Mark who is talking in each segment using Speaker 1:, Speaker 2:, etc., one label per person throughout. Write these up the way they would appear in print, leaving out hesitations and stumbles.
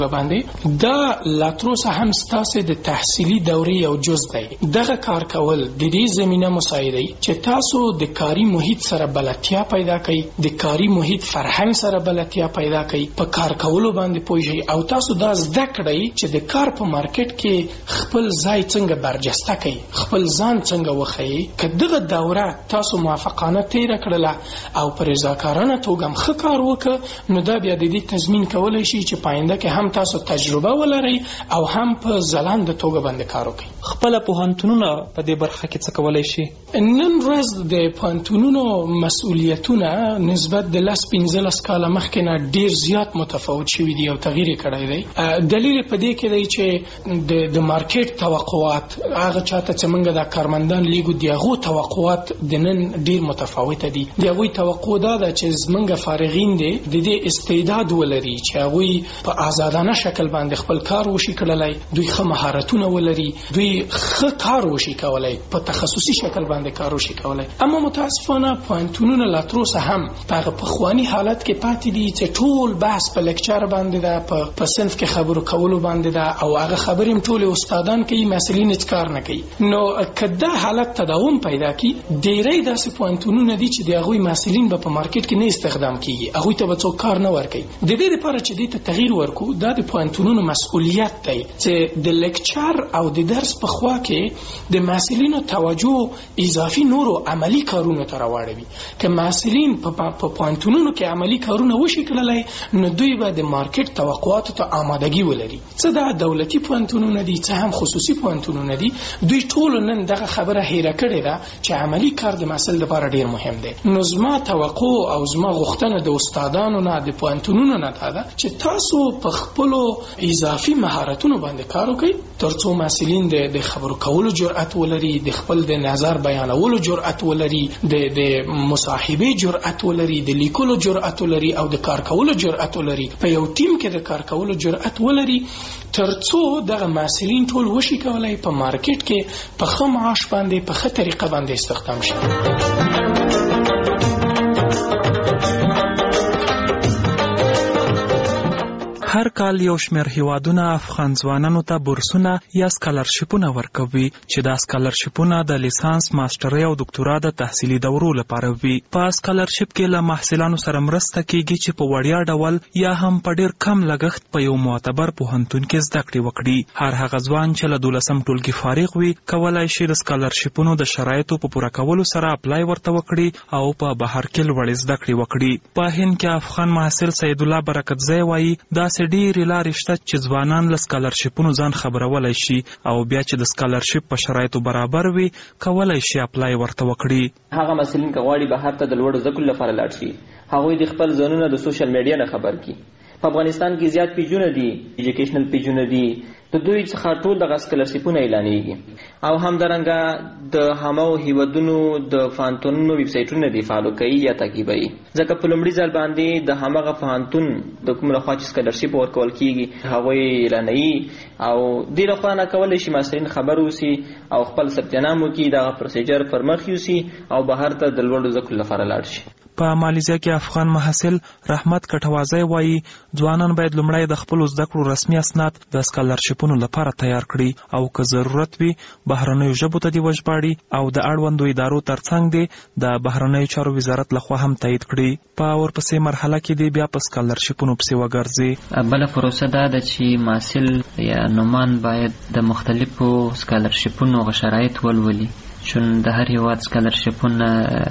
Speaker 1: باندې دا لا تر اوسه هم ستاسو د تحصیلي دورې یو جز دی. دغه کار کول د دې زمينه مساعدوي چې تاسو د کاري محیط سره بلدتیا پیدا کړئ، د کاري محیط فرهنګ سره بلدتیا پیدا کړئ، په کار کولو باندې پوه شئ او تاسو دا زده کړئ چې د کار په مارکیټ کې خپل ځای څنګه برجسته کړئ، خپل ځان څنګه وښیئ. که دغه دوره تاسو موافقانه تیره کړله او پر رضاکارانه توګه هم ښه کار وکړه، نو دا بیا د دې تضمین کولی شي چې پاینده کې هم تاسو تجربه ولرئ او هم په ځلانده توګه باندې کار وکړئ.
Speaker 2: خپل پوهنتونونه په دې برخه کې څه کولی شي؟
Speaker 1: نن ورځ د پوهنتونونو مسؤلیتونه نسبت د 10-15 کاله مخکې نه ډیر زیات متفاوت شوي دي او تغییر یې کړی دی. دلیل په دې کې دی چې د مارکیټ توقعات هغه چاته چې موږ د کارمندان لیګو د هغو توقعات د نن ډیر متفاوته دي. د هغوی توقع دا ده چې زموږ فارغین دي د دې استعداد ولري چې هغوی په آزادانه شکل باندې خپل کار وشي کړلی، دوی ښه مهارتونه ولري، دوی ښه کار وشي کولی، په تخصصي شکل باندې کار وشي کولی. اما متاسفانه پوهنتونونه لا تر اوسه هم په هغه پخواني حالت کې پاتې دي چې ټول بحث په لیکچر باندې ده، په صنف کې خبرو کولو باندې ده او هغه خبرې هم ټول استادان کوي، مسؤلین هیڅ کار نه کوي. نو که دا حالت تداوم پیدا کړي، ډېری داسې پوهنتونونه دي چې د هغوی مسؤلین به په مارکیټ کې نه استخدام کیږي، هغوی ته به څوک کار نه ورکوي. د دې لپاره چې دې ته تغییر ورکړو، دا د پوهنتونونو مسؤلیت دی چې د لیکچر او د درس په خوا کې د مسؤلینو توجه اضافي نورو عملی کارونو ته راوړوي. که مسؤلین په پوهنتونونو کې عملی کارونه وشي کړلی، نو دوی به د مارکیټ توقعاتو ته آمادګي ولري. څه دا دولتي پوهنتونونه دي، څه هم خصوصي پوهنتونونه دي، دوی ټول نن دغه خبره هیره کړې ده چې عملی کار د محصل لپاره ډیر مهم دی. نو زما توقع او زما غوښتنه د استادانو نه، د پوهنتونونو نه ده چې تاسو په خپلو اضافي مهارتونو باندې کار وکړئ ترڅو مسؤلین د خبرو کولو جرأت ولري، د خپل د نظر بیانولو جرأت ولري، د مصاحبه جرأت ولري، د لیکلو جرأت ولري او د کار کولو جرأت ولري، په یو ټیم کې د کار کولو جرأت ولري، ترڅو دغه مسؤلین ټول وشي کولای په مارکیټ کې په ښه معاش باندې په ښه طریقه باندې استخدام شي.
Speaker 2: هر کال یو شمېر هیوادونه افغان ځوانانو ته بورسونه یا سکالرشیپونه ورکوي چې دا سکالرشیپونه د لیسانس، ماسترۍ او دکتورا د تحصیلي دورو لپاره وي. په سکالرشیپ کې له محصلانو سره مرسته کیږي چې په وړیا ډول یا هم په ډیر کم لګښت په یو معتبر پوهنتون کې زده کړې وکړي. هر هغه ځوان چې له 12م ټولګي فارغ وي کولای شي د سکالرشیپونو د شرایطو په پوره کولو سره اپلای ورته وکړي او په بهر کې لوړې زده کړې وکړي. په هند کې افغان محصل سید الله برکتزی وایي داسې ډېرې لارې شته چې ځوانان له سکالرشیپونو ځان خبرولی شي او بیا چې د سکالرشیپ په شرایطو برابر وي کولی شي اپلای ورته وکړي.
Speaker 3: هغه مسلین که غواړي بهر ته د لوړو زده کړو لپاره لاړ شي، هغوی د خپل ځانونه د سوشل میډیا نه خبر کړي. په افغانستان کې زیات پیجونه دي، ایجوکیشنل پیجونه دي، د دوی څخه ټول دغه سکالرشیپونه اعلانېږي او همدارنګه د همو هیوادونو د پوهنتونونو ویبسایټونه دي فالو کوي یا تعقیبوي، ځکه په لومړي ځل باندې د همغه پوهنتون د کوم لخوا چې سکالرشیپ ورکول کیږي هغوی اعلانوي او دې لخوا نه کولی شي محصلین خبر اوسي او خپل ثبت نام وکړي، دغه پروسیجر پر مخ یوسي او بهر ته د لوړو زده کړو لپاره لاړ شي.
Speaker 2: په مالیزیا کې افغان محصل رحمت کټوازی وایي ځوانان باید لومړی د خپلو زده کړو رسمي اسناد د سکالرشیپونو لپاره تیار کړي او که ضرورت وي بهرنیو ژبو ته دې وژباړي او د اړوندو ادارو ترڅنګ دې د بهرنیو چارو وزارت لخوا هم تایید کړي. په ورپسې مرحله کې دې بیا په سکالرشیپونو پسې وګرځي.
Speaker 4: بله پروسه دا ده چې محصل یا نومان باید د مختلفو سکالرشیپونو شرایط ولولي، چون د هر هیواد سکالرشیپونه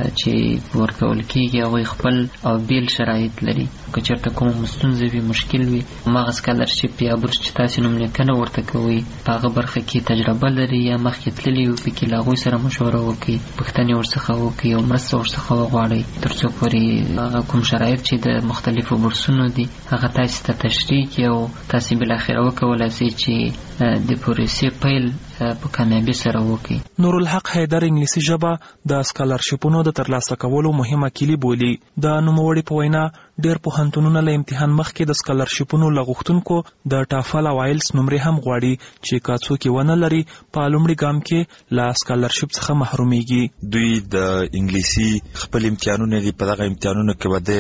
Speaker 4: چې ورکول کیږي هغوی خپل او بیل شرایط لري. که چېرته کومه ستونزه وي، مشکل وي، هماغه سکالرشیپ یا بورس چې تاسې نوم لیکنه ورته کوئ په هغه برخه کې تجربه لري یا مخکې تللي وي، پکې له هغوی سره مشوره وکړئ، پوښتنې ورڅخه وکړئ او مرسته ورڅخه وغواړئ تر څو پورې هغه کوم شرایط چې د مختلفو بورسونو دي هغه تاسې ته تشریح کړي او تاسې بالاخره وکولای شئ چې د پروسې پیل په کامیابی سره وکړي.
Speaker 2: نورالحق حیدر انګلیسي ژبه د سکالرشیپونو د ترلاسه کولو مهمه کلی بولي. د نوموړي په وینا ډېر پوهنتونونه له امتحان مخکې د سکالرشیپونو له غوښتونکو د ټافل او آیلس نمرې هم غواړي چې که څوک یې ونه لري په لومړي ګام کې له سکالرشیپ څخه محرومیږي.
Speaker 5: دوی د انګلیسي خپل امتحانونه دي، په دغه امتحانونو کې به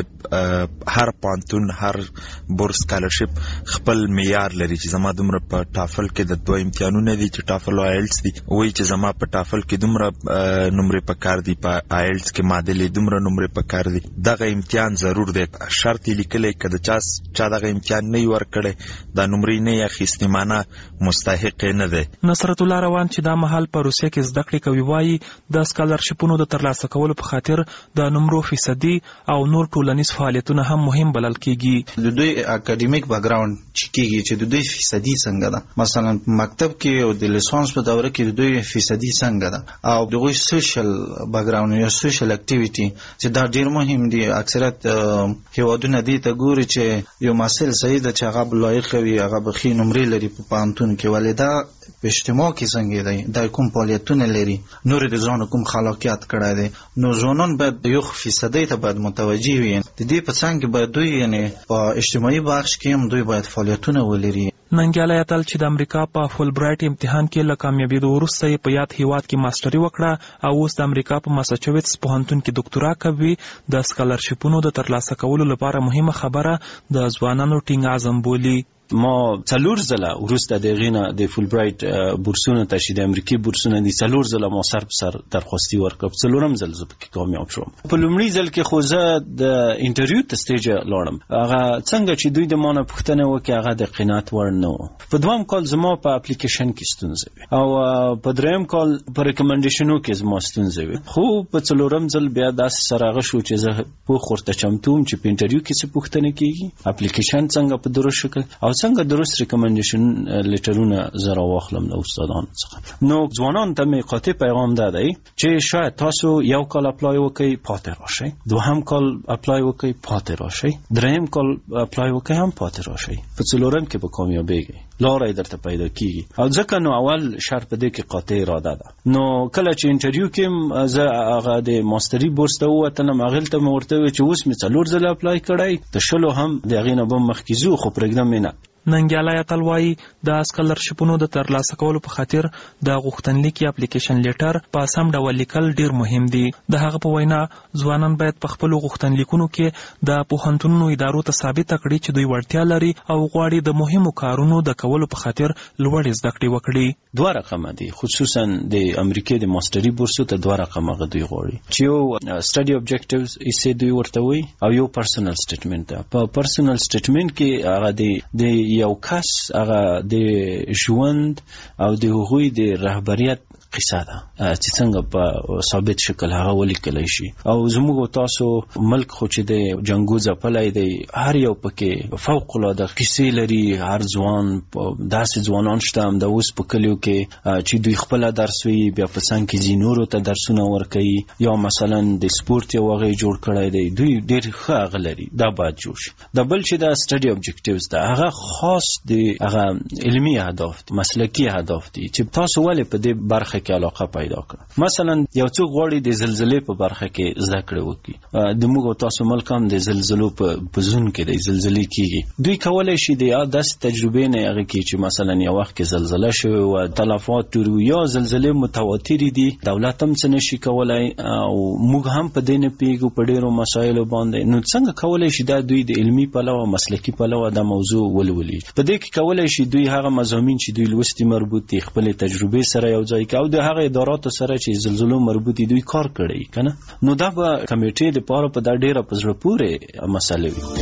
Speaker 5: د هر پوهنتون هر بورس سکالرشیپ خپل معیار لري چې زما دومره په ټافل کې د 2 امتحانونه دي چې ټافل او آیلس دي، وایي چې زما په ټافل کې دومره نمرې پکار دي، په آیلس کې معادلې دومره نمرې پکار دي. دغه امتحان ضرور دی، شرط یې لیکلی که د چا دغه امتحان نه یې ورکړی دا نمرې نه یې اخیستې معنی مستحق یې نه دی.
Speaker 2: نصرت الله روان چې دا مهال په روسیه کې زده کړې کوي وایي د سکالرشیپونو د ترلاسه کولو په خاطر د نمرو فیصدي او نور ټولنیز فعالیتونه هم مهم بلل کېږي.
Speaker 6: د دوی اکاډمیک بیکګراوند چې کېږي چې د دوی فیصدي څنګه ده، مثلا مکتب کې او د لیسانس په دوره کې د دوی فیصدي څنګه ده، او دغه سوشل بیکګراوند یا سوشل اکټیویټي چې دا ډیر مهم دي. اکثریت هیوادونه دي ته ګوري چې یو محصل صحیح ده چې هغه لایق وي، هغه بخي نمرې لري په پوهنتون کې، ولې دا په اجتماع کې څنګه دی، دا کوم فعالیتونه لري، نور د ځان کوم خلاقیت کړی دی. نو ځوانان باید یو فیصدي ته باید متوجه وي. د دې په څنګ کې باید دوی یعنی په اجتماعي بخش کې هم دوی باید فعالیتونه ولري.
Speaker 2: ننګیالی اتل چې د امریکا په فول برایټ امتحان کې له کامیابېدو وروسته یې په یاد هیواد کې ماسټري وکړه او اوس د امریکا په ماساچوټس پوهنتون کې ډاکټورا کوي. د سکالرشیپونو د ترلاسه کولو لپاره مهمه خبره د ځوانانو ټینګ عزم بولي.
Speaker 7: ما 4 ځله وروسته د غینه د فول برایټ بورسونه ته چې د امریکای بورسونه دي 4 ځله ما سر په سر درخواستي ورکړم، 4م ځل زه پکې کامیاب شوم. په لومړي ځل کې خو زه د انټرویو ته سټیج لاړم، هغه څنګه چې دوی د مانه پوښتنه وکړه هغه د قناعت وړ نه و. په دویم کال زما په اپلیکیشن کې ستونزه وي او په دریم کال په ریکمنډیشنو کې زما ستونزه وي، خو په 4م ځل بیا داسې سره هغه شو چې زه پوه ورته چمتوم چې په انټرویو کې څه پوښتنه کیږي، اپلیکیشن څنګه په درست شکل او څنګه درست ریکمنډیشن لیټرونه زرا واخلم د استادانو څخه. نو ځوانان ته مې قاطع پیغام ده دی چې شاید تاسو یو کال اپلای وکړئ پاتې راشئ، دوهم کال اپلای وکړئ پاتې راشئ، دریم کال اپلای وکړئ هم پاتې راشئ، په 4م کې به کامیابیږئ، لاره درته پیدا کیږي. او ځکه نو اول شرط په دې کې قاطع اراده ده. نو کله چې انټرویو کې زه هغه د ماستري بورس ته ووتلم، هغه ته مې ورته وویل چې اوس مې 4 ځله اپلای کړی، د 20 هم د هغې نه به مخکې ځو، خو پرېږدم یې نه.
Speaker 2: ننګیالی اتل وایي د سکالرشیپونو د ترلاسه کولو په خاطر د غوښتنلیک یا اپلیکیشن لیټر په سم ډول لیکل ډیر مهم دي. د هغه په وینا ځوانان باید په خپلو غوښتنلیکونو کې د پوهنتونونو ادارو ته ثابته کړي چې دوی وړتیا لري او غواړي د مهمو کارونو د کولو په خاطر لوړې زده کړې وکړي.
Speaker 7: 2 رقمه دي، خصوصا د امریکای د ماستري بورسو ته 2 رقمه دوی غواړي چې یو سټډي اوبجیکټیوز یې دوی ورته وي او یو پرسنل سټیټمنټ ده. په پرسنل سټیټمنټ کې هغه د یو کس هغه د ژوند او د هغوی د رهبریت قصه ده چې څنګه په ثابت شکل هغه ولیکلی شي. او زموږ تاسو ملک خو چې د جنګو ځپلی دی، هر یو پکې فوق العاده قصې لري. هر ځوان داسې ځوانان شته هم د اوس په کلیو کې چې دوی خپله درس وي، بیا په څنګ کې ځي نورو ته درسونه ورکوي، یا مثلا د سپورت یو هغه جوړ کړی دی، دوی ډېر ښه هغه لري، دا باید جوړ شي. د بل چې دا سټډي اوبجیکټیوز ده هغه خاص د هغه علمي اهداف دي، مسلکي اهداف دي چې تاسو ولې په دې برخه کې علاقه پیدا کړه. مثلا یو څوک غواړي د زلزلې په برخه کې زده کړه وکړي، د موږ تاسو ملک هم د زلزلو په زون کې د زلزلې کیږي، دوی کولای شي د داسې تجربې نه هغه کې چې مثلا یو وخت کې زلزله شوه او تلفات ټول یا زلزلې متواترې دي، دولت هم څه نشي کولای او موږ هم په دې نه پیږو په ډیرو مسایلو باندې. نو څنګه کولای شي دا دوی د علمي پلوه مسلکي پلوه دا موضوع ولولي؟ په دې کې کولای شي دوی هغه مضامین چې دوی لوستي مربوط دي خپل تجربې سره یو ځای کوي او د هغه اداراتو سره چې زلزلو مربوط دي دوی کار کړی کنه. نو دا به کمیټې د پاره په دا ډیره په زړه پورې مسله وي.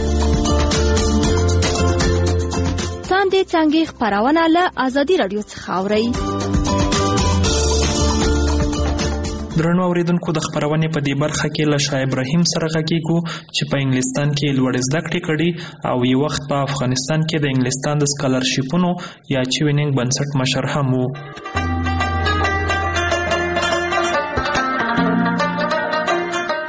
Speaker 8: څنګه څنګه خبرونه له ازادي رادیو څخه اوري.
Speaker 2: درنو اوریدونکو د خبرونې په دې برخه کې له شاه ابراهیم سره غږیږو چې په انګلستان کې لوړ زده کړې کړي او یو وخت په افغانستان کې د انګلستان د سکالرشیپونو یا چوینینګ بنسټ مشر هم وو.
Speaker 6: هر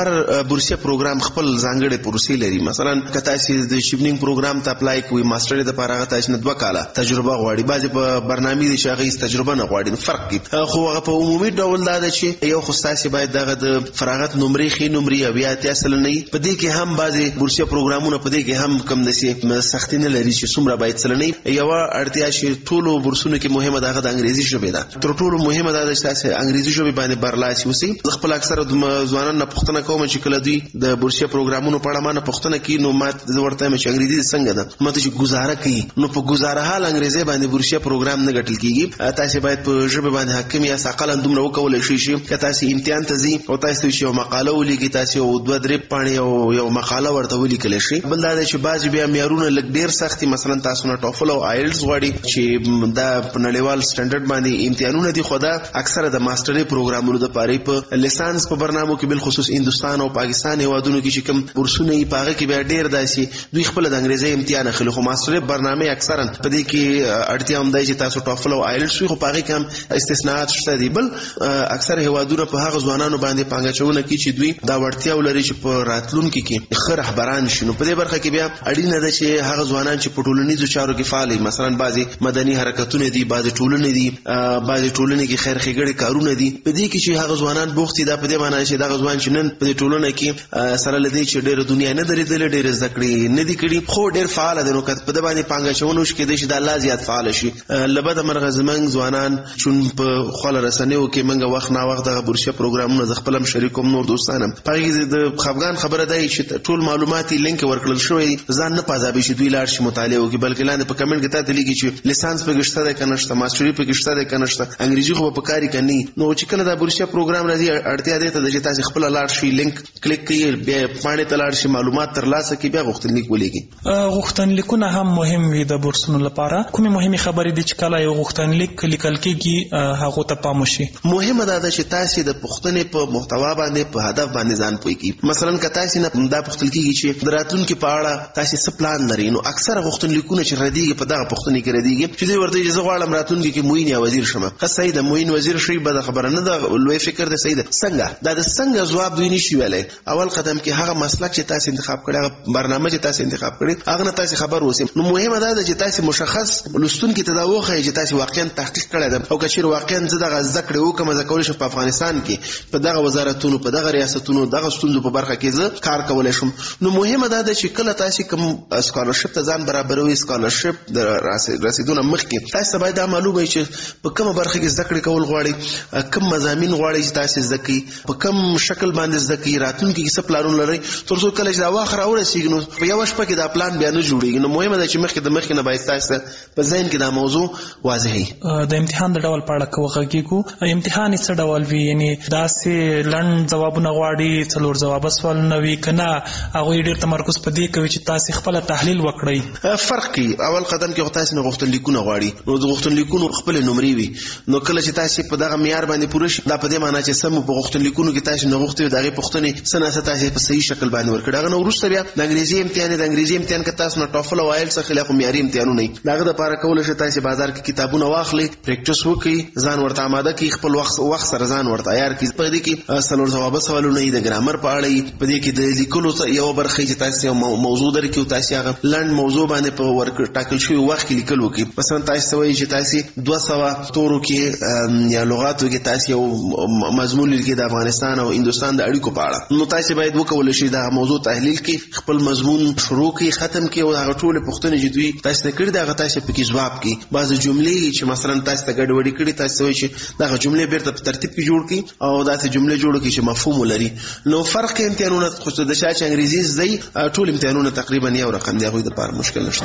Speaker 9: هر بورسیه پروګرام خپل ځانګړي پروسې لري. مثلا که تاسو د شیپنینګ پروګرام ته اپلای کوئ ماستر د لپاره هغه تاسو نه 2 کاله تجربه غواړي. بعضې په برنامې دي چې هغه تجربه نه غواړي، فرق کوي. خو هغه په عمومي ډول دا ده چې یو خو تاسو باید دغه د فراغت نمرې ښې نمرې او یا اتیا سلنه وي. په دې کې هم بعضې بورسیه پروګرامونه په دې کې هم کم داسې سختي نه لري چې څومره باید سلنه وي. یوه اړتیا چې ټولو بورسونو کې مهمه ده هغه د انګریزي ژبې ده. تر ټولو مهمه دا ده چې تاسو انګریزي ژبې باندې برلاسي اوسئ. زه خپل اکثره ځوانان نه پوښتنه کوم چې کله دوی د بورسیه پروګرامونو په اړه ما نه پوښتنه کوي نو ما زه ورته وایم چې انګریزي څنګه ده، ما ته چې ګزاره کوي نو په ګزاره حال انګریزي باندې بورسیه پروګرام نه ګټل کیږي. تاسو باید په ژبه باندې حاکم یا ثقل دومره وکولای شئ چې تاسو امتحان ته ځئ او تاسو یو مقاله ولیکئ، تاسو 2-3 پاڼې یو مقاله ورته ولیکلی شئ. بل دا چې بعضې بیا معیارونه لږ ډېر سخت دي. مثلا تاسو نه ټوفل او آیلټس غواړي چې دا په نړیوال سټنډرډ باندې امتحانونه دي، خو دا اکثره د ماسترۍ پروګرامونو دپاره په لیسانس په برنامو کې بالخصوص هندوستان او پاکستان هېوادونو کې چې کوم بورسونه یي په هغه کې بیا ډېر داسې دوی خپله د انګریزۍ امتحان اخلي. خو ماسترۍ برنامې اکثرا په دې کې اړتیا هم دی چې تاسو ټوفل او آیلټس وي، خو په هغې کې هم استثناءات شته دي. بل اکثر هېوادونه په هغه ځوانانو باندې پانګاچونه کوي چې دوی دا وړتیا ولري چې په راتلونکي کې ښه رهبران شي. نو په دې برخه کې بیا اړینه ده چې هغه ځوانان چې په ټولنیزو چارو کې فعال وي، مثلا بعضې مدني حرکتونه دي، بعضې ټولنې دي، بعضې ټولنې کې خیر ښېګړې کارونه دي. په دې کې چې هغه ځوانان بوخت دي، دا په دې معنی چې دغه ځوان چې نن په دې ټولنه کې سره له دې چې ډېره دنیا نه ده لیدلې، ډېرې زده کړې نه دي کړي، خو ډېر فعاله دی، نو که په ده باندې پانګاچونه وشي کېدای شي دا لا زیات فعاله شي. له بده مرغه زموږ ځوانان چون په خپله رسنیو کې موږ وخت ناوخت دغه بورسیه پروګرامونه زه خپل هم شریک وم، نور دوستان هم په هغې کې د خفګان خبره دا چې ټول معلومات یې لینک ورکړل شوی، ځان نه پازابي چې دوی لاړ شي مطالعه وکړي، بلکې لاندې په کمنټ کې تا ته لیکي چې لیسانس پکې شته دی که نه شته، ماسټري پکې شته دی که نه شته، انګریزي خو به په کار یې که نه. نو چې کله دا بورسیه پروګرام راځي اړتیا دې ته ده چې تاسې خپله لاړ شئ، لینک کلیک کړئ، بیا پاڼې ته لاړ شئ، معلومات ترلاسه کړئ، بیا غوښتنلیک ولیکئ.
Speaker 2: غوښتنلیکونه هم مهم وي د بورسونو لپاره. کومې مهمې خبرې دي چې کله یو غوښتنلیک لیکل کېږي هغو ته پام وشي؟ مهمه
Speaker 9: دا ده چې تاسې د پوښتنې په محتوا باندې په هدف باندې ځان پوه کړئ. مثلا که تاسې نه دا پوښتل کېږي چې د راتلونکي په اړه تاسې څه پلان لرئ، نو اکثره غوښتنلیکونه چې ردېږي په دغه پوښتنې کې ردېږي چې دوی ورته وایي چې زه غواړم راتلونکي کې معین یا وزیر شم. ښه صحیح ده، معین وزیر شئ، بده خبره نه ده، لوی فکر دی، صحیح ده. څنګه؟ دا د څنګه ځواب دوی نشي ویلی. اول قدم کې هغه مسلک چې تاسې انتخاب کړی، هغه برنامه چې تاسې انتخاب کړی، هغه نه تاسې خبر اوسئ. نو مهمه دا ده چې تاسې مشخص لوستونکي ته دا وښایئ چې تاسې واقعا تحقیق کړی ده، او که چېرې واقعا زه دغه زده کړې وکړم، زه کولی شم په افغانستان کې په دغه وزارتونو، په دغه ریاستونو، دغه ستونزو په برخه کې زه کار کولی شم. نو مهمه دا ده چې کله تاسې کوم سکالرشپ ته ځان برابروئ، سکالرشپ د رسېدو نه مخکې تاسې ته باید دا معلوم وي چې په کومه برخه کې زده کړې کول غواړئ، کوم مضامین غواړئ چې تاسې زده کړئ، په کوم شکل باندې زده کړئ، راتلونکي کې څه پلانونه لرئ، تر څو کله چې دا وخت راورسېږي نو په یوه شپه کې دا پلان بیا نه جوړېږي. نو مهمه ده چې مخکې د مخکې نه باید تاسې ته په ذهن کې دا موضوع واضح وي.
Speaker 2: د امتحان د ډول په اړه که وغږېږو، امتحان یې څه ډول وي؟ یعنې داسې لنډ ځوابونه غواړي، 4 ځوابه سوالونه وي، که نه هغوی ډېر تمرکز په دې کوي چې تاسې خپله تحلیل وکړئ؟
Speaker 9: فرق کوي. اول قدم کې خو تاسې نه غوښتنلیکونه غواړي، نو د غوښتنلیکونو خپلې نمرې وي. نو کله چې تاسې په دغه معیار باندې پوره شي، دا په دې معنا چې سم په غوښتنلیکونو کې تاسې نه غوښتي وي د هغې پوښتنې څه نه څه تاسې په صحیح شکل باندې ورکړي. هغه نه وروسته بیا د انګریزي امتحان د انګریزي امتحان که تاسو نه ټوفل او آیلټس اخلئ، خو معیاري امتحانونه وي. د هغه دپاره کولی شئ تاسې بازار کې کتابونه واخلئ، پریکټس وکړئ، ځان ورته آماده کړئ، خپل وخت سره ځان ورته عیار کړئ. په دې کې 4 ځوابه سوالونه وي، د ګرامر په اړه وي، په دې کې د لیکلو یوه برخه چې تاسې یو موضوع درکړي او تاسې هغه لنډ موضوع باندې په ټاکل شوي وخت کې لیکل وکړي. مثلا تاسې ته وایي چې تاسې 200 تورو کې یا لغاتو کې تاسې یو مضمون لیکئ د افغانستان او هندوستان د اړیکو په اړه، نو تاسې باید وکولی شئ دغه موضوع تحلیل کړئ، خپل مضمون شروع کړئ، ختم کړئ، او هغه ټولې پوښتنې چې دوی تاسې ته کړي دي هغه تاسې پکې ځواب کړئ. بعضې جملې چې مثلا تاسې ته ګډوډي کړي، تاسې ته وایي چې دغه جملې بیرته په ترتیب کې جوړ کړئ او داسې جملې جوړ کړئ چې مفهوم ولري. نو فرق کې امتحانونه خو د چا چې انګریزي زده وي، ټول امتحانونه تقریبا یو رقم دي، هغوی دپاره مشکل نشته.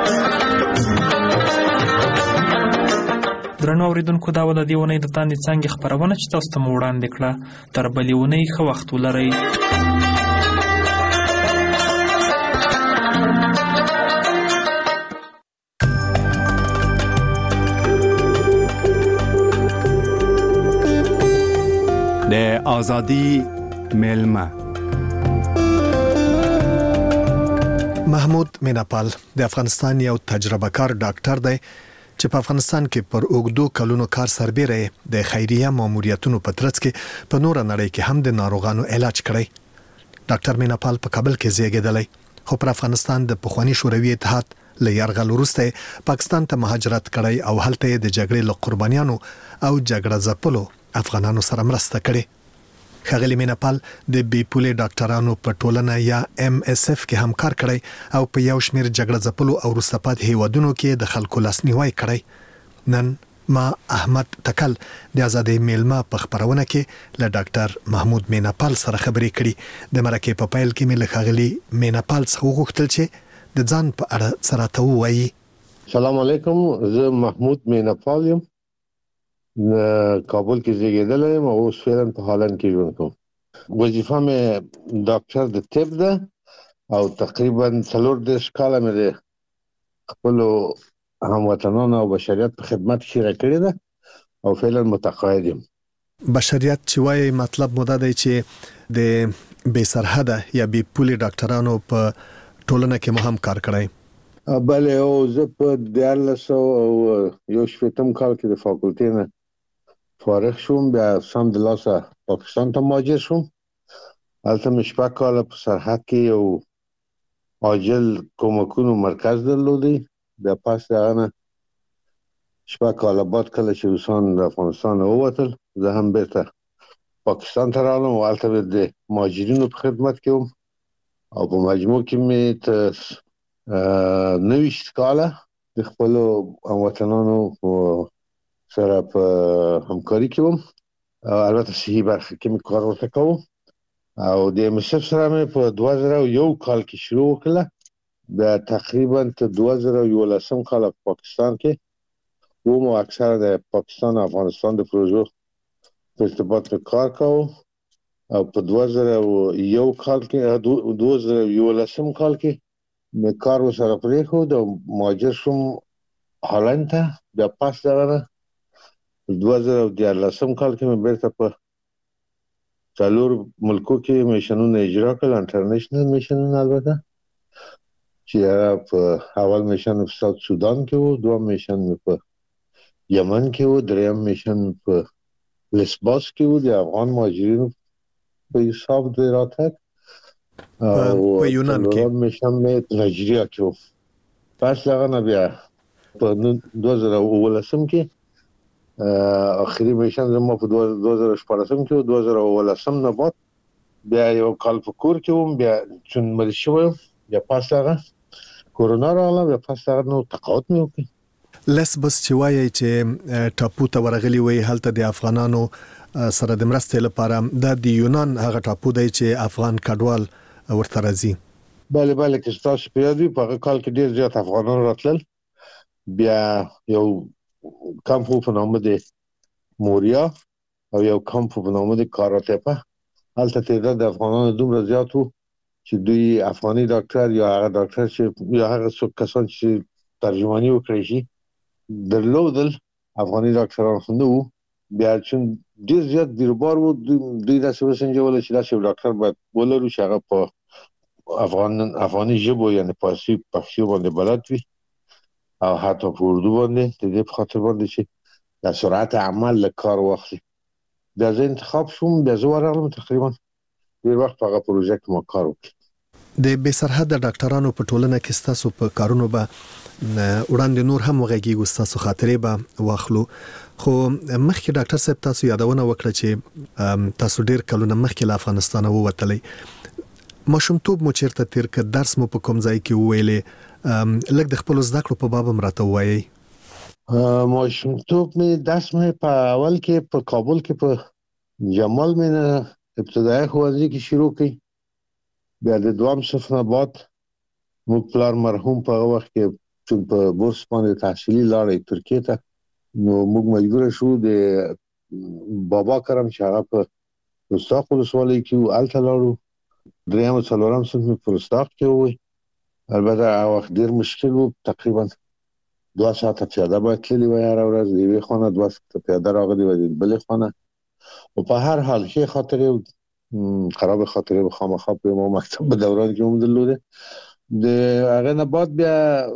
Speaker 2: درنو اوریدونکو، دا و د دې اونۍ د تاندې څانګې خپرونه چې تاسو ته مو وړاندې کړه. تر بلې اونۍ ښه وخت ولرئ.
Speaker 10: د آزادی میلمه
Speaker 11: محمود میناپال د افغانستان یو تجربه کار ډاکټر دی چې په افغانستان کې پر اوږدو کلونو کار سربېره د خیریه ماموریتونو په ترڅ کې په نور نړۍ کې هم د ناروغانو علاج کړی. ډاکټر میناپال په کابل کې زیږیدلی خو پر افغانستان د پخوانی شوروي اتحاد له یرغل وروسته پاکستان ته مهاجرت کړی او هلته د جګړې له قربانیانو او جګړه ځپلو افغانانو سره مرسته کړې. ښاغلي میناپال د بي پولې ډاکټرانو په ټولنه یا MSF کې هم کار کړی او په یو شمېر جګړه ځپلو او وروسته پاتې هیوادونو کې د خلکو لاسنیوی کړی. نن ما احمد تکل د ازادۍ میلمه په خبرونه کې له ډاکټر محمود میناپال سره خبرې کړي. د مرکې په پیل کې مې له ښاغلي میناپال څخه وغوښتل چې د ځان په اړه سره ته ووایي.
Speaker 12: سلام علیکم، زه محمود میناپال یم، کابل کې زیږیدلی یم او اوس فعلا په هالند کې ژوند کوم. وظیفه مې ډاکټر د طب ده او تقریبا 4 کاله مې د خپلو هموطنانو او بشریت په خدمت کې تېره کړې ده او فعلا متقاعد یم.
Speaker 11: بشریت چې وایي مطلب مو دا دی چې د بې سرحده یا بې پولې ډاکټرانو په ټولنه کې مو هم کار کړی.
Speaker 12: بله، او زه په 1971 کال کې د فاکولټې نه فارغ شوم، بیا سم د لاسه پاکستان ته مهاجر شوم. هلته مې 6 کاله په سرحد کې یو عاجل کومکونو مرکز درلودی. بیا پس د هغه نه 6 کاله بعد کله چې روسان د افغانستان ووتل، زه هم بیرته پاکستان ته راغلم او هلته د مهاجرینو په خدمت کې وم او په مجموع کې مې ته 90 کاله د خپلو هموطنانو سره په همکاري کې وم. البته صحي برخه کې مې کار ورته کوم او د MSF سره مې په 2001 کال کې شروع وکړه. بیا تقریبا ته 2011 کال په پاکستان کې وم او اکثره د پاکستان او افغانستان د پروژو په ارتباط کې کار کوم او په 2001 کال کې 2011 کال کې مې کار وسره پرېښود او مهاجر شوم هالند ته. بیا پس دغه 2014 کال کې مې بیرته په 4 ملکو کې میشنونه اجرا کړل، انټرنیشنل میشنونه البته، چې په اول میشن په ساوث سودان کې وو، دوم میشن په یمن کې وو، دریم میشن په لسباس کې وو د افغان مهاجرینو په حساب د راتګ
Speaker 11: په یونان کې،
Speaker 12: میشن په نایجیریا کې وو. پس دغه نه بیا په 2019 کې اخري میشن زموږ په 2014 کې 2019 نه بعد بیا یو کال په کور کې وم. بیا چون مریض شوم، بیا پس هغه کورونا راغله، بیا پس هغه نو تقاعد مې وکړ.
Speaker 11: لسبس چې وایي چې ټاپو ته ورغلي وي، هلته د افغانانو سره د مرستې لپاره د یونان هغه ټاپو دی چې افغان کډوال ورته راځي.
Speaker 12: بله که تاسو په یاد وي په هغه کال کې ډیر زیات افغانان راتلل. بیا یو کمپ په نامه د موریا او یو کمپ په نامه د کاراتپا، هلته تعداد د افغانانو دومره زیات وو چې دوی افغاني ډاکټر یا هغه ډاکټر چې یا هغه څوک کسان چې ترجمانی وکړي شي درلودل، افغاني ډاکټران خو نه وو. بیا چې ډیر زیات بیروبار وو، دوی داسې وسنجول چې داسې ډاکټر باید ولرو چې هغه په افغاني ژبو یعنی پارسي پښتو باندې بلد وي او حتی په اردو باندې، د دې په خاطر باندې چې د سرعت عمل له کار واخلي. بیا زه انتخاب شوم، بیا زه ورغلم، تقریبا ډیر وخت په هغه پروژه کې ما کار وکړ.
Speaker 11: د بې سرحده ډاکټرانو په ټولنه کې ستاسو په کارونو به وړاندې نور هم وغږیږو، ستاسو خاطرې به واخلو. خو مخکې ډاکټر صاحب تاسو یادونه وکړه چې تاسو ډیر کلونه مخکې له افغانستان ووتلی. ماشومتوب مو چیرته تیر کړ؟ درس مو په کوم ځای کې وویلې؟ لږ د خپل زده کړو په باب هم راته ووایئ.
Speaker 12: ماشومتوب مې درس مې په اول کې په کابل کې په جمال مې نه ابتدایي ښوونځي کې شروع کړ. بیا د دوام صف نه بعد موږ پلار مرحوم په هغه وخت کې چې په بورس باندې تحصیلي لاړی ترکیې ته، نو موږ مجبور شو د بابا کرم چې هغه په رستاق ولسوالۍ کې هلته لاړو. دریم او څلورم صنف مې په رستاق کې ووی. البته هغه وخت ډیر مشکل وو، تقریبا 2 ساعته پیاده باید تللی وای هره ورځ، د یوې خانه 2 ساعته پیاده راغلی وای د بلې خانه. او په هر حال ښې خاطرې خراب خاطرې به خامخا په ما مکتب په دوران کې هم درلوده. د هغه نه بعد بیا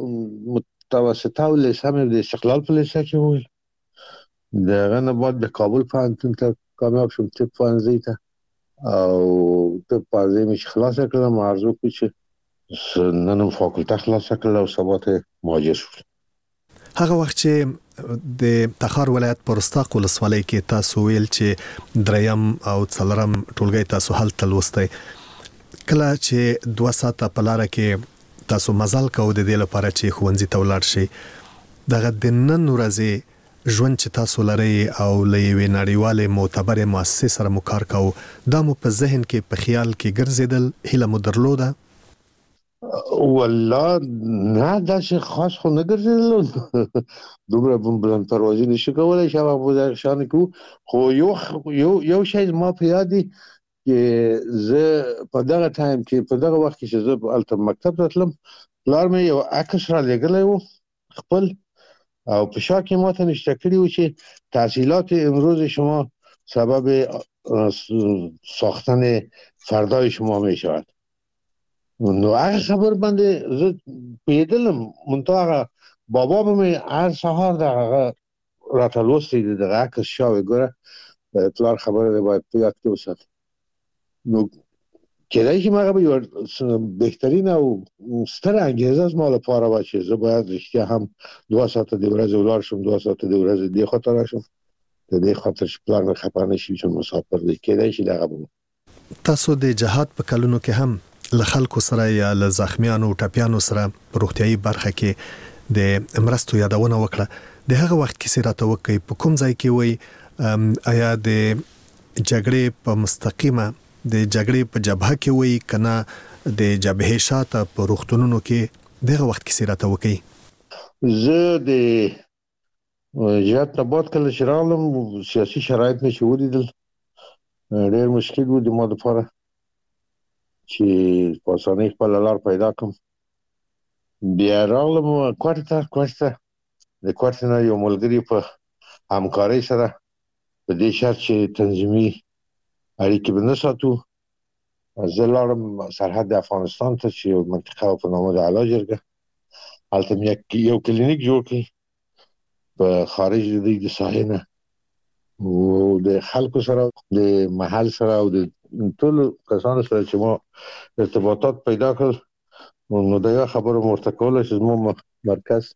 Speaker 12: متوسطه او لیسه مې د استقلال په لیسه کې وویل. د هغه نه بعد د کابل پوهنتون ته کامیاب شوم، طب پوهنځي ته. او ته پازې مې خلاص کړم ارزو کې چې نن فاکولټه خلاص کړل او سبا ته مهاجر شو.
Speaker 11: هغه وخت چې د تخار ولایت پرستاق ولسوالۍ کې تاسو ویل چې دریم او څلورم ټولګي تاسو هلته لوستئ، کله چې 2 ساعته په لار کې تاسو مزل کوو د دې لپاره چې ښوونځي ته ولاړ شئ، دغه د نن ورځې ژوند چې تاسو لرئ او له یوې نړیوالې معتبرې مؤسسې سره مو کار کوو، دا مو په ذهن کې په خیال کې ګرځېدل، هیله مو درلوده؟
Speaker 12: والله نه داسې خاص خو نه ګرځېدل، دومره بلند پروازي نشو کولای چې هغه په دغه شان کې، خو یو شی ما په یاد دی چې زه په دغه ټایم کې په دغه وخت کې چې زه هلته مکتب ته تلم، پلار مې یو عکس را لېږلی و خپل، او په شا کې ماته نشته کړي و چې تحصیلات امروز شما سبب ساختن فردای شما می شود. نو هغه خبر باندې زه پیدلم، منتها هغه بابا به مې هر سهار دغه راته لوستی دغه عکس شاوې ګوره پلار خبره دی باید په یاد کې وساتي. نو کېدای شي هغه به یو بهترین او ستره انګیزه از ما لپاره وه چې زه باید رښتیا هم 2 ساعته د ورځې ولاړ شم، 2 ساعته د ورځې دې خواته راشم، د دې خاطر چې پلار مې خفه نه شي چې مسافر دی. کېدای شي دغه به
Speaker 11: تاسو د جهاد په کلونو کې هم له خلکو سره یا له زخمیانو ټپیانو سره په روغتیايي برخه کې د مرستو یادونه وکړه. د هغه وخت کیسې راته وکړئ، په کوم ځای کې وای، آیا د جګړې په مستقیمه د جګړې په جبهه کې وای کنه د جبهې شاته په روغتونونو کې، دغه وخت کیسې راته وکړئ.
Speaker 12: زه د جهاد نه بعد کله چې راغلم سیاسي شرایط مې چې ولیدل ډېر مشکل و د ما لپاره چې په اسانۍ خپل لار پیدا کړم. بیا راغلم کوټې ته، د کوټې نه یو ملګري په همکارۍ سره په دې شرط چې تنظیمي اړیکې به نه ساتو، زه لاړم سرحد افغانستان ته چې یو منطقه په نامه د اعلی جرګه، هلته مې یو کلینیک جوړ کړی په خارج د دوی د ساحې نه، او د خلکو سره د محل سره او د ټولو کسانو سره چې ما ارتباطات پیدا کړل، نو دا یو خبره مو ورته کوله چې زموږ مرکز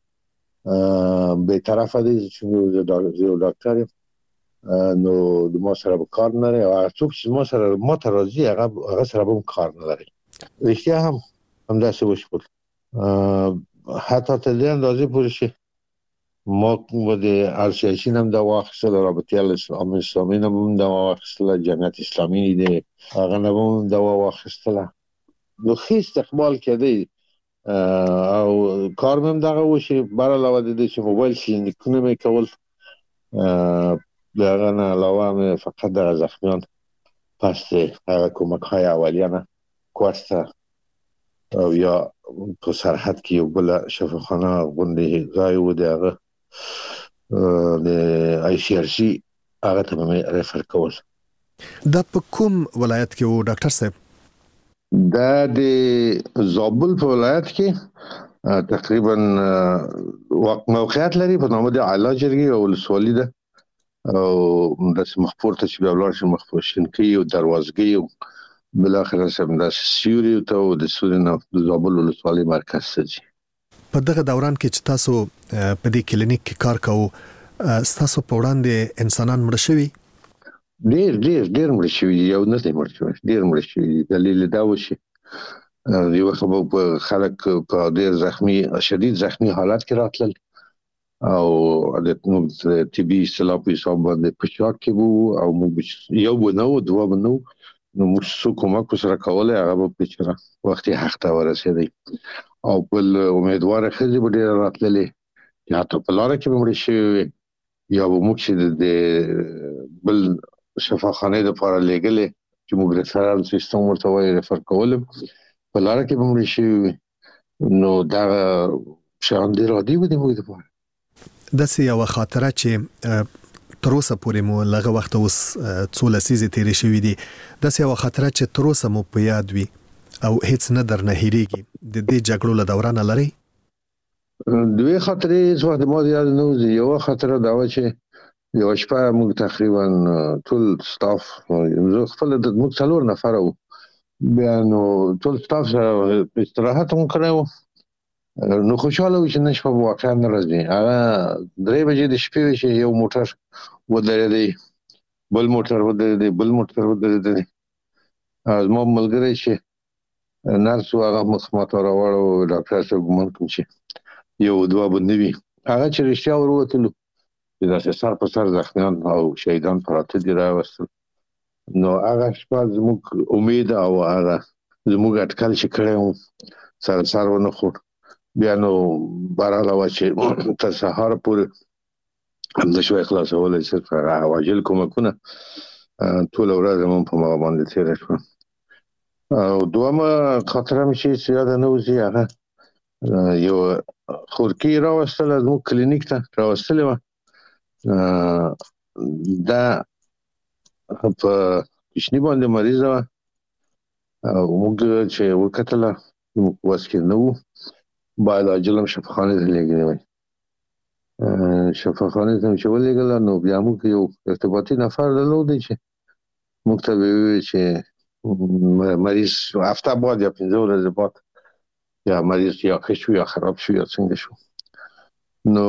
Speaker 12: بې طرفه دی، چې یو ډاکټر یم، نو د ما سره به کار نه لري، او هغه څوک چې ما ته راځي هغه سره به هم کار نه لري. رښتیا هم همداسې وشول، حتی تر دې اندازې پورې چې ما د RCIC هم دا واخیستل، رابطه اسلامي هم دا واخیستل، جمعیت اسلامي دی هغه هم دا واخیستل، نو ښه استقبال کېده او کار مې هم دغه وشي. بر علاوه د دې چې موبایل کلینیکونه مې کول، د هغه نه علاوه مې فقط دغه زخمیان پس هغه کمک‌های اولیه نه کوټ ته او یا په سرحد کې یو بل شفاخانه غونډې ځای و، د هغه د ICRC هغه ته مې ریفر کول.
Speaker 11: دا په کوم ولایت کې و ډاکټر صاحب؟
Speaker 12: دا د زابل په ولایت کې تقریبا موقعیت لري په نامه د اعلی جرګې او ولسوالي ده، او داسې مخپور ته چې بیا ولاړ شي مخپورشینکۍ او دروازګۍ او بالاخره سم داسې سیوري ته او د سوري نه د زابل ولسوالي مرکز ته ځي.
Speaker 11: په دغه دوران کې چې تاسو په دې کلینیک کې کار کوو، تاسو په وړاندې انسانان مړ شوي؟
Speaker 12: ډېر مړ شوي، یو نه دی مړ شوی، ډېر مړ شوي. دلیل دا و چې یو خبر خلک په ډېر زخمی شدید زخمی حالت کې راتلل او د طبي اصطلاح په حساب باندې په شاک کې وو، او موږ یو بنو دوه بنو، نو موږ څو کومک سره کولای هغه په پیچره وخت حق ته ورسېدی، او بل امیدوار ښځې به ډېره راتللې چې حتی په لاره کې به مړې شوې، یا به موږ چې د بل شفاخانې دپاره لېږلې چې موږ ریفرال سیستم ورته وایي ریفر کول، په لاره کې به مړې شوې، نو دغه شیان ډېر عادي و د موږ دپاره.
Speaker 11: داسې یوه خاطره چې تر اوسه پورې مو لږه وخت اوس څو لسیزې تېرې شوي دي، داسې یوه خاطره چې تر اوسه مو په یاد وي او هیڅ نه درنه هېرېږي، د دې جګړو له دورانه لرئ؟
Speaker 12: دوی خاطرې هیڅ وخت ما د یاد نه وځي. یوه خاطره دا وه چې یو شپه موږ تقریبا ټول سټاف زه خپل د موږ 4 نفر وو بیا نو ټول سټاف استراحت هم کړو نو خوشاله و چې نشم واقعا راځي هغه 3 بجې د شپې چې یو موټر ودرېدی بل موټر ودرېدی زما ملګری چې نرس هغه مخماته راوړو ډاکټر صاحب ګمان کوم چې یو دوه بندوي هغه چې رښتیا وروتلو چې سر په سر زخمیان او شهیدان پراته دي راوستل نو هغه شپه زموږ امید او هغه زموږ اټکل چې کړو سر ونه خور بیا نو براله و چې تر سهار پورې هم د شوي خلاصولای صرف عاجل کومکونه ټول ورځ هم په ما باندې تېره شوه او دومره خاطره مې چې یاد نه وځي هغه یو خورکي راوستله زموږ کلینیک ته راوستلې وه دا په کشنی باندې مریضه وه او موږ چې وکتله موږ وس کې نه وو باید عاجل هم شفاخانې ته لېږلې وای شفاخانې ته چې ولېږله نو بیا موږ یو ارتباطي نفر درلودی چې موږ ته وویل چې مریض هفته بعد یا 15 ورځې بعد یا مریض یا ښه شو یا خراب شو یا څنګه شو نو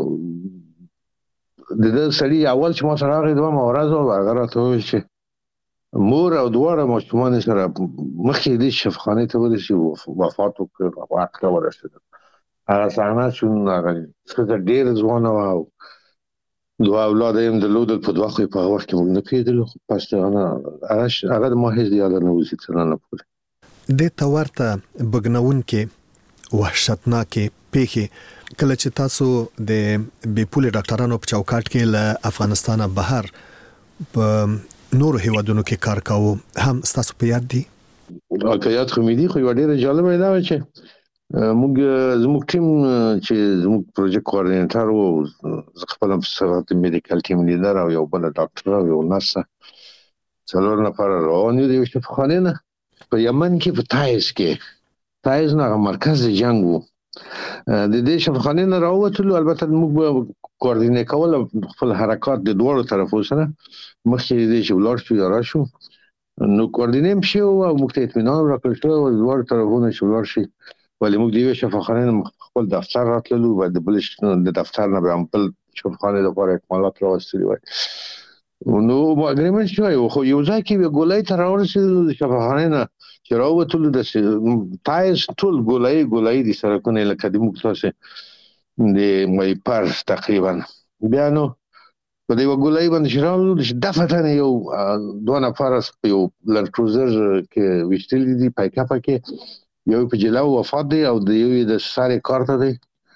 Speaker 12: د دې سړي اول چې ما سره راغی دوه ورځې هغه راته وویل چې مور او دواړه ماشومان سره مخکې دې شفاخانې ته ورسي وفات وکړ وخت ورسېد هغه صحنه چې هغه څه ډېر ځوان او دوه اولاد یې درلودل په دوه خو په وخت کې موږ نه پیژدل خو پس هغه د ما هیڅ یاد نه وځي تر نه پورې
Speaker 11: د تورته بګنون کې وحشتناکې پیښې کله چې تاسو د بیپول ډاکټرانو په چوکاټ کې له افغانستانه بهر په نور هیوادونو کې کار کاوه هم تاسو په یاد دي
Speaker 12: که یاد خو مې دي خو یو ډېر جالبه دا و چې زموږ ټیم چې زموږ پروژیکټ کوارډینیټر و خپل په میډیکل ټیم لیدر او یو بل ډاکټر او یو نرس 4 نفر روان دي یو شفاخانه نه په یمن کې په تایز نه مرکز جنگ وو د دې شفاخانه نه راووتلو البته موږ کوارډینیټ کول خپل حرکات د دوړو طرفو سره مخکې دې چې ولر شو یا راشو نو کوارډینیټ شو او موږ ته اطمینان راکړل شو د دوړو طرفونو چې ولر شي ولې موږ دیوه شفاخانه خپل دفتر راتللو و د بلش د دفتر نه به خپل شفاخانه لپاره اکمالات راوستلي وای نو اګریمنت شوی خو یو ځای کې ګولای ته راورسېدل شفاخانه نه چې راوتلو د تایز ټول ګولای دي سرکونه لکه د موږ تاسو د مې پر تقریبا بیا نو په دې ګولای باندې شراو د دفتر یو دوه نفر یو لرکروزر کې وشتل دي پایکا پکې یو په جلاو وفات دی او د یو د ساري کارت دی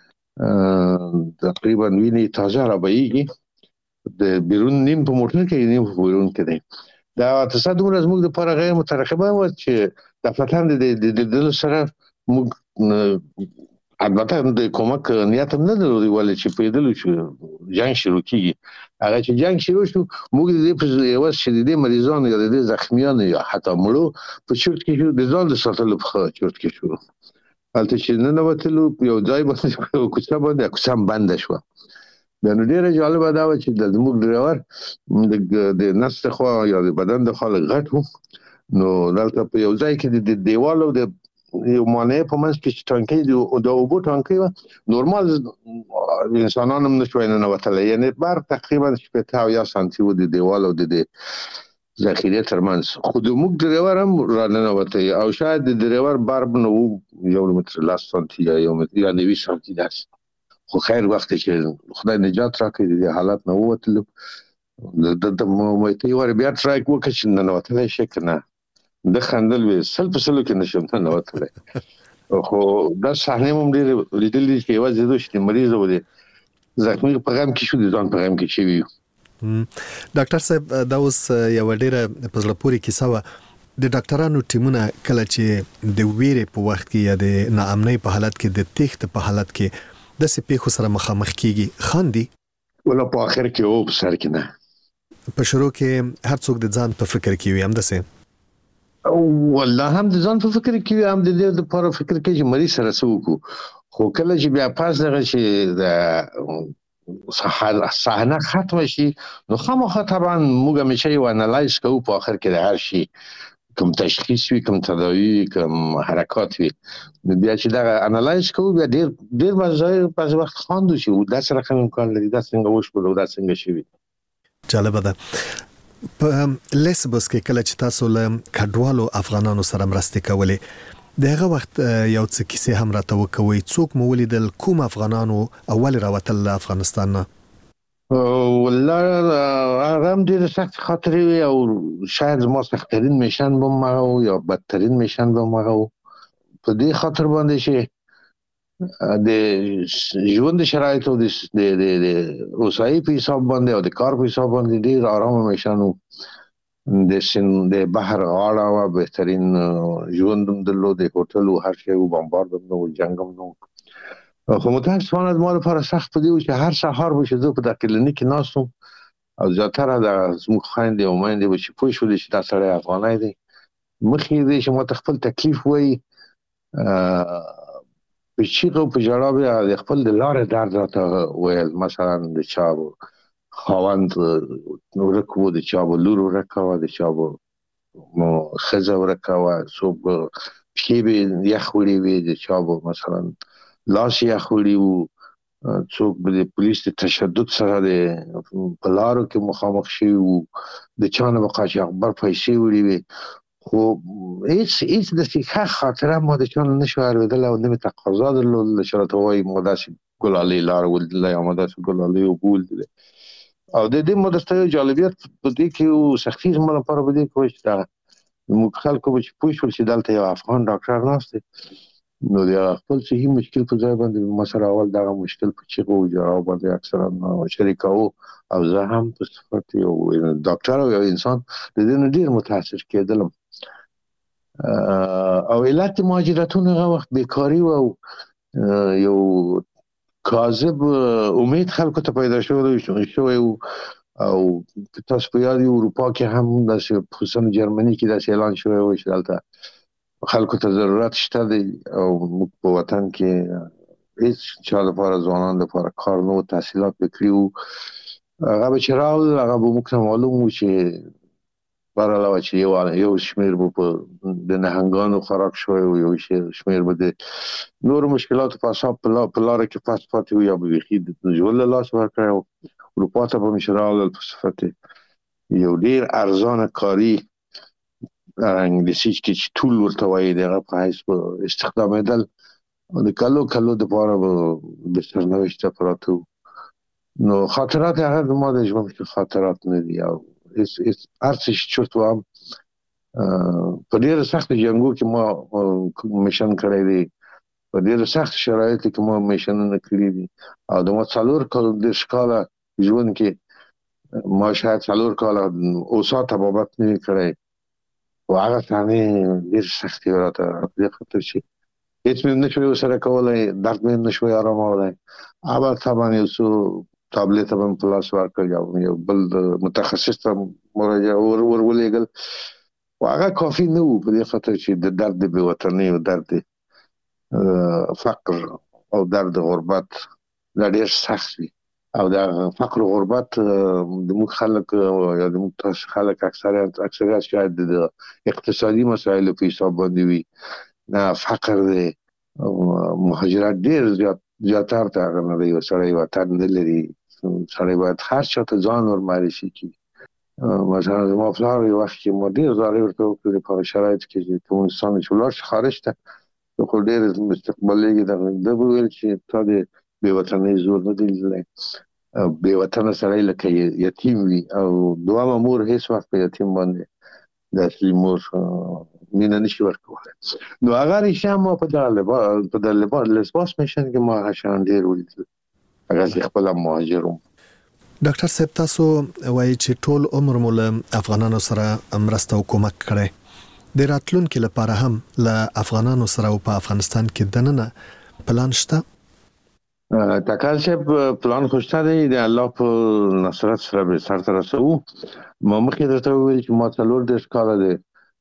Speaker 12: تقریبا ویني تازه را بهيږي د بیرون نیم په موټر کې نیم په بیرون کې دی دا تصادم زموږ د لپاره غیر مترقبه و چې د فتحان د سره موږ البته د کومک نیت هم نه درلودي ولې چې پیدل شو جنگ شروع کیږي هغه چې جنگ شروع شو موږ د دې په یو شدیدې مریضانو یا د زخمیانو یا حتی مړو په چورت کې شو د ځان د ساتلو په چورت کې شو البته چې نن وتلو یو ځای باندې کوڅه بند شو دا نو ډیره جالبه دا و چې د موږ ډرایور د نس خو یا د بدن د خلک غټ وو نو دلته په یو ځای کې د دیوالو د یو مانع په منځ کې ټانکي د اوبو ټانکي و نورمال انسانانو هم نشوي نه وتل یعنی بار تقریبا 70 سانتي و د دیوالو د ذخیره ترمنځ خو د موږ ډرایور هم را نه وته او شاید د ډرایور بار نو 1 متر لاس سانتي یا 1 متر یا 90 سانتي داس خو خیر وخت چې خدای نجات راکړي د حالت نه ووتلو د مې ته ور بیا ټرایک وکړ چې نه وتلې شي کنه د خندل وې سل په سلو کې نشم نه وتلې خو دا صحنه مم ډېر لیدلې چې یو ځای دوی مریض و دي زخمي په غم کې شو دي ځان په غم کې شي
Speaker 11: ډاکټر صاحب دا اوس یو ډېر پزلپوري کیسه و د ډاکټرانو ټیمونه کله چې د ویرې په وخت کې یا د ناامنۍ په حالت کې د تخت په حالت کې د سپېخو سره مخامخ کیږي خاندي
Speaker 12: ولا په اخر کې او په سر کې نه
Speaker 11: په شروع کې هر څوک د ځان په فکر کې وي هم دسه
Speaker 12: او والله هم د ځان په فکر کې هم د دې لپاره فکر کې چې مریض سره سوکو خو کله چې بیا پاس دغه چې د صحنه ختم شي نو خامخا طبعا موږ همیشه یو انالایز کوو په اخر کې د هر شي کوم تشخیص وي کوم تداوی کوم حرکات وي بیا چې دا انالایز کوو بیا ډیر بعض وخت خواندو شي دا سره کوم امکان لري دا څنګه وشو دا څنګه شي.
Speaker 11: جالب ده. په لیسبوس کې کله چې تاسو له کډوالو افغانانو سره مرسته کولې دغه وخت یو څه کیسه هم راته وکوي څوک مو ولیدل کوم افغانانو اول راوتل له افغانستان نه؟
Speaker 12: والله هغه ډېر سخت خاطرې وي او شاید ما سخترین میشن به ما یا بدترین میشن به ما په دې خاطر باندې چې د ژوند شرایطو د اوسایي په حساب باندې او د کار په حساب باندې ډېر آرام میشن د بحر غاړه او بهترین ژوند دلو د هوټل او هر شی او بمبارد نو جنگم نو خو متاسفانه ما لپاره سخت دی چې هر سهار به زه په د کلینیک ناسم او زیاتره د زموږ خويندې او میندې به چې پوه شول چې دا سړی افغانای دی مخې دې چې ما خپل تکلیف وای په چیغو په جړا بیا د خپل د لارې درد راته ویل مثلا د چا خواند نو رکو د چا لور ورکاوه د چا خزه ورکاوه صوب پښې به یخ وړي وي د چا مثلا لاس یخ وړي وو څوک د پولیس د تشدد سره د پلارو کې مخامخ شي وو د چا نه وقاچ اخبار پیسې وړي وي خو هیڅ د ښه خاطره ما د چا نه شو اورېدل او نه تقاضا درلود چې راته وایي ما داسې ګلالۍ لار ولدله یا ما داسې ګلالۍ وبولدله او د دې مدرسې جالبیت په دې کې او سختي زموږ لپاره په دې کې چې دا موږ خلکو چې پوه شول چې دلته یو افغان ډاکټر ناشته نو د خپل صحي مشکل په ځای باندې مسره اول دا مشکل په چیغو جواب باندې اکثرا شریکاو او زه هم په صفت یو ډاکټر او یو انسان د دې ډیر متاثر کېدلم او علت مهاجرتونه هغه وخت بیکاری او یو کاذب امید خلکو ته پیدا شوی او تاسو په یاد اروپا کې هم د خصوصا جرمني کې د اعلان شوی و چې دلته خلکو ته ضرورت شته دی او په وطن کې هیڅ چا لپاره ځوانان لپاره کار نو تحصیلات وکړو هغه به چې راول هغه به موږ معلوم و چې برعلاوه چې یو شمیر په د نهنګانو خوراک شوی او یو شمیر به د نور مشکلات په حساب په لار کې پاس پاتې وي یا به ویخي د ژوند له لاس ورکړی اروپا ته به مشرال په صفت یو ډیر ارزانه کاری انګلیسي کې ټول ورته وایي دغه په حساب استخدامېدل د کلو د پاره به سرنوشت پراتو نو خاطرات هغه ما د ژوند کې خاطرات نه دي او ارتش چوت وام په ډیر سخت جنگو کې ما میشن کړی دی په ډیر سخت شرایطو کې ما میشن نه کړی دي او د ما څلور کال د ښکاله ژوند کې ما شاید څلور کال اوسه تبابت نه کړی او هغه ثاني ډیر سخت راته د خطر شي هیڅ مې نه شوی سره کولای درد مې نه شوی آرامولای اما طبعا یو څو تابلیت هم په لاس ورکړ یو بل متخصص ته مراجعه ورولېګل هغه کافي نه و په دې خاطر چې د درد به وطني او درد فقر او درد غربت لا ډېر سخت وي او د فقر او غربت د موږ خلک یا د موږ خلک اکثریت شاید د اقتصادي مسایلو په حساب باندې وي نه فقر دی مهاجرت ډېر زیاتر ته غنه دی سړی وطن نه لري سړی باید هر چا ته ځان ورمعرفي کړي مثلا زما پلار یو وخت کې ما ډېر زارۍ ورته وکړې په شرایطو کې چې افغانستان چې ولاړ شي خارج ته خو ډېر مستقبلېږي ده به ویل چې تا د بې وطنۍ زور نه دی لیدلی بې وطنه سړی لکه یتیم وي او دویمه مور هېڅ وخت په یتیم باندې د اصلي مور مینه نشي ورکولی نو هغه ریښه ما په د لباس میشن کې ما هغه شیان ډېر ولیدل هغه زه خپله مهاجر وم.
Speaker 11: ډاکټر صاحب تاسو وایي چې ټول عمر مو له افغانانو سره مرسته او کومک کړی د راتلونکي لپاره هم له افغانانو سره او په افغانستان کې دننه پلان شته؟
Speaker 12: تکال صاحب پلان خوشته دی د الله په نصرت سره به سر ته رسوو ما مخکې درته وویل چې ما څلور دېرش کاله دی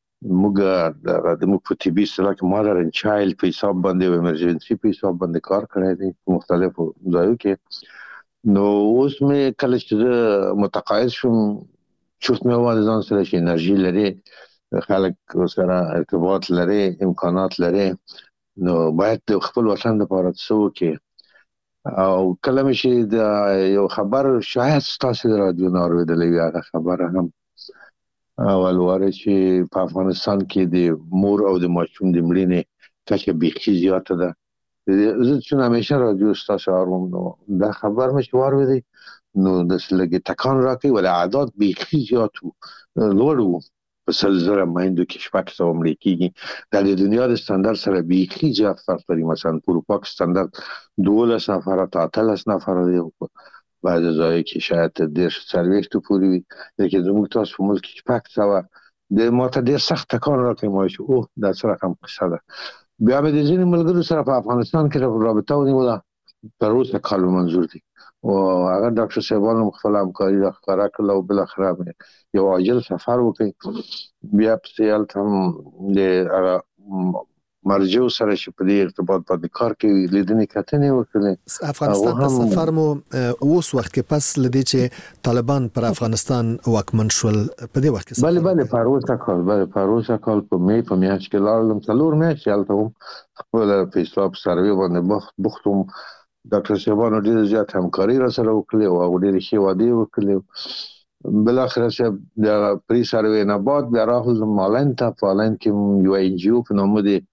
Speaker 12: موږ په طبي اصطلاح کې مادر اینډ چایلډ په حساب باندې او ایمرجنسي په حساب باندې کار کړی دی په مختلفو ځایو کې نو اوس مې کله چې متقاعد شوم چوت مې وایي ځان سره چې انرژي لري خلک سره ارتباط لري امکانات لري نو باید د خپل وطن لپاره څه وکړي او کله مې چې د یو خبر شاید تاسو د رادیو نه اوریدلې هغه خبره هم اول واره چې په افغانستان کې د مور او د ماشوم د مړینې کچه بیخي زیاته ده زه چې همیشه رادیو تاسو اورم نو دا خبر مې شوار ودی نو د سلګي تکان راکې ول اعداد بیخي زیات لوړ وو په سلزره مایندو کې شپږ سو مړي کېږي د دنیا د ستاندر سره بیخي زیات فرق لري مثلا په اروپا کې ستاندر 12 نفرات 13 نفرات دی بعد ځای کې شاید د سرویکټ پوری وي لکه زموږ تاسو په ملک کې شپږ سو د ماته ډیر سخت تکان راکې ما شو او دا سره کوم قصه ده بیا به د ځینې ملګرو سره په افغانستان کې رابطه ونیوله تر اوسه کال منظور دي او هغه ډاکټر صاحبانو خپل همکاري راخاره کړل او بل اخره یو عاجل سفر وکړ بیا په سیال هم د مرجو سره چې په دې ارتباط باندې کار کوي لیدنې کتنې وکړي
Speaker 11: افغانستان ته سفر مو اوس وخت کې پس لدی چې طالبان پر افغانستان واکمن شول په دې وخت کې
Speaker 12: بله پاروسا کال په می په میاشت کې لاړم څلور میاشتې هلته هم خپل پیساب سروي باندې بوختم ډاکټر صاحبانو ډېر زیات همکاري را سره وکړي او ډېر ښه وعده وکړي بل اخر چې د پری سروي نه بعد بیا راغلم مالند ته فالند کې یو ان جی او په نوم دی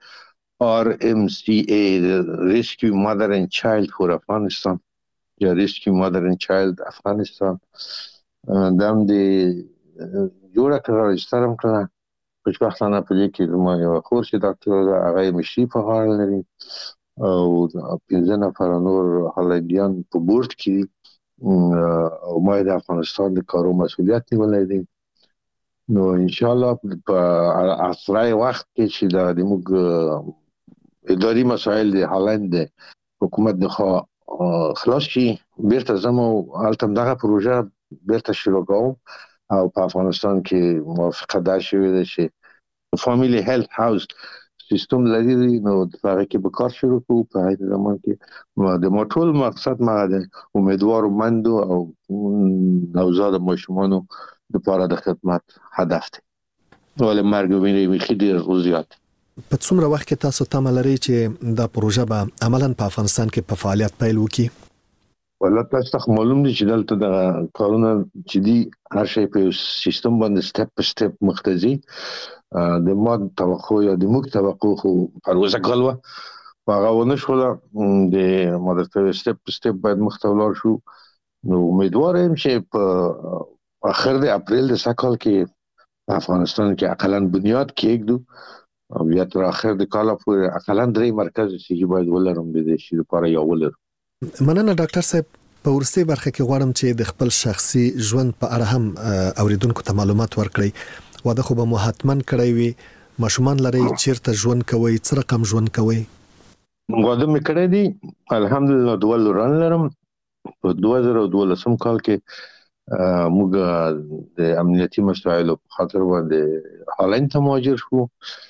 Speaker 12: RMCA Rescue Mother and Child for Afghanistan یا Rescue Mother and Child Afghanistan دام دی جوړه کړه رجستر هم کړه په وختانه په دې کې ما یو خور چې ډاکټر هغه مشي په حال لري او پنځه نفر نور هالندیان په بورډ کې او ما د افغانستان د کارو مسؤلیت نیولې دي نو ان شاء الله په اسرای وخت کې چې د موږ اداري مسائل د هالند حکومت د خلاص شي بیرته زمو التم دغه پروژه بیرته شروع کوم او په افغانستان کې موافقه ده شوې ده چې فاميلي هیلث هاوس سیستم لري نو د هغه کې به کار شروع کوو په هغه زمان کې د موټول مقصد ما ده امیدوار مندو او نوزاد ماشومانو لپاره د خدمت هدف دی ولې مرګ ویني ډېر زیات
Speaker 11: په څومره وخت کې تاسو تمه لرئ چې دا پروژه به عملاً په افغانستان کې په فعالیت پیل وکړي
Speaker 12: ولا تاسو معلوم دي چې دلته د کارونه چې دي هر شی په سیستم باندې سټپ په سټپ مختزي د ماد توقع یا د موږ توقع خو پروژه کولو هغه ونه شو د ماده سټپ په سټپ باید مختولار شو نو امیدوار یم چې په اخر د اپریل د سکهال کې افغانستان کې اقلن بنیاد کېږدو او بیا تر اخر د کال پورې اقلن درې مرکز چې باید ولرم د دې شي لپاره یو ولر
Speaker 11: مننه ډاکټر صاحب په ورسته برخه کې غواړم چې د خپل شخصي ژوند په اړه هم اوریدونکو ته معلومات ورکړئ واده خو به مو حتمن کړی وي ماشومان لري چیرته ژوند کوي څه رقم ژوند کوي
Speaker 12: واده مې کړی دی الحمدلله دوه لوران لرم په 2012 کال کې موږ د امنیتي مسایلو په خاطر باندې هالند ته مهاجر شو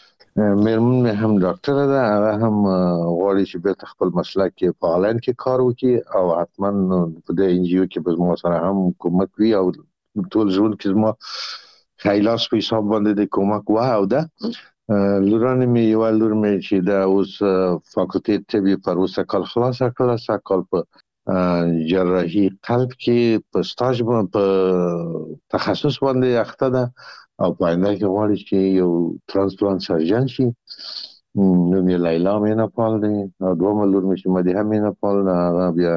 Speaker 12: مېرمن هم ډاکټر ده هغه هم غواړي چې به خپل مسلک کې په هالند کې کار وکړي او حتمان په دې ان جی او کې به مو سره هم کومک وي او ټول ژوند کې ما خیلاس په حساب باندې د کومک واه او ده لورانه مې یو لور مې چې دا اوس فاکولټي طبي پر اوسه کال خلاص کړل ساکال په جراحي قلب کې په سټاج په تخصص باندې اخته ده او په آینده کې غواړي چې یو ترانسپلانت سرجن شي نو مې لیلا مینا پال دی او دوه لور مې چې مده مینا پال نه بیا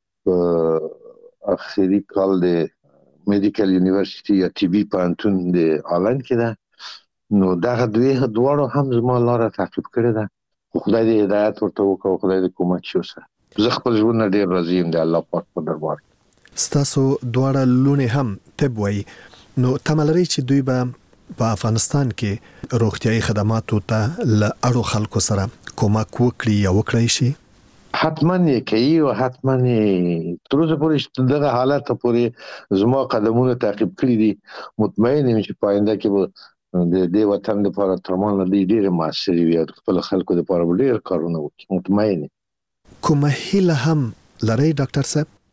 Speaker 12: په اخري کال د میډیکل یونیورسيټي یا ټي بي پانتون د هالند کې ده نو دا دوه هم زما لاره تعقیب کړې ده خدای دې هدایت ورته وکړي خدای دې کومک وکړي زه خپل ژوند ډېر راضي یم د الله پاک په دربار
Speaker 11: ستاسو دواړه لونه هم طب وای نو تملري چې دوی به په افغانستان کې روغتيایي خدماتو ته له اړو خلکو سره کومک وکړي یا وکړي شي
Speaker 12: حتما یې کوي او حتما یې تر اوسه پورې دغه حالت پورې زما قدمونه تعقیب کړی دي مطمئن یم چې پاینده کې د دې وطن لپاره ترمان لدی ډېر موثر وي خپل خلکو لپاره ډېر کارونه وکړي مطمئن
Speaker 11: کومه هیله هم لري ډاکټر صاحب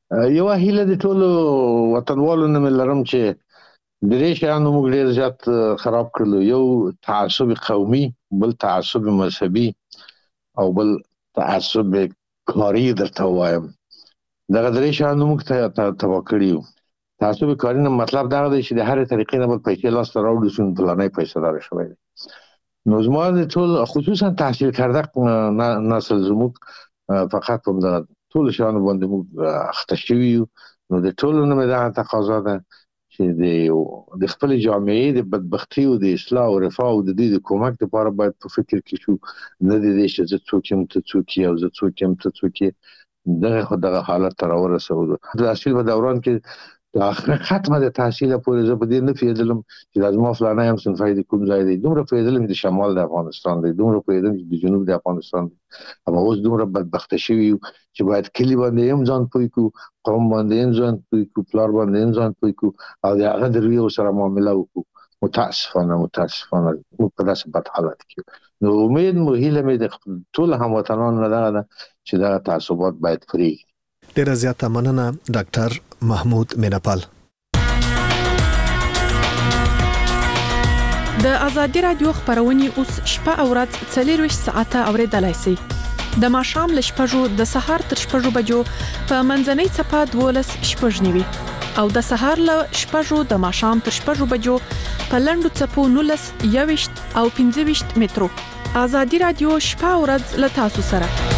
Speaker 12: یو هیله د ټولو وطنوالو نه لرم چې درې شیانو موږ ډېر زیات خراب کړلو. یو تعصب قومي، بل تعصب مذهبي او بل تعصب کاري. درته وایم دغه درې شیانو موږ ته تباه کړي یو. تعصب کاري نه مطلب دا دی چې د هرې طریقې نه به پیسې لاسته راوړو چې فلانی پیسه‌دار شوی دی. نو زما د ټول خصوصا تحصیل کرده نسل زموږ فقط هم د ټول شیانو باندې موږ اخته شوي یو. نو د ټولو نه مې دغه تقاضا ده چې د خپل جامعې د بدبختي او د اصلاح او رفاه او د دې د کومک لپاره باید په فکر کې شو، نه د دې چې زه څوک یم ته څوک یې او زه څوک یم ته څوک یې. دغه حالت ته راورسوو. د تحصیل په دوران کې ختمه د تحصیل پورې زه په دې نه پوهېدلم چې دا زما فلانی هم صنفی د کوم ځای دی. دومره پوهېدلم چې د شمال د افغانستان دی، دومره پوهېدلم چې د جنوب د افغانستان دی. اما اوس دومره بدبخته شوي یو چې باید کلي باندې هم ځان پوه کړو، قوم باندې هم ځان پوه کړو، پلار باندې هم ځان پوه کړو او د هغه د رویې سره معامله وکړو. متاسفانه موږ په داسې بد حالت کې. نو امید مو هیله مې د ټولو هموطنانو نه دغه ده چې دغه تعصبات باید پرېږدي.
Speaker 11: ډیره زیاته مننه ډاکټر محمود میناپال.
Speaker 13: د ازادي رادیو خبرونه اوس شپه او ورځ 24 ساعته اوریدلای شئ. د ماښام ل 6 د سهار تر 6 بجو په منځنۍ چپه 12:09 او د سهار ل 6 د ماښام تر 6 بجو په لنډو چپو 19 21 او 25 مترو. ازادي رادیو شپه او ورځ ل تاسو سره.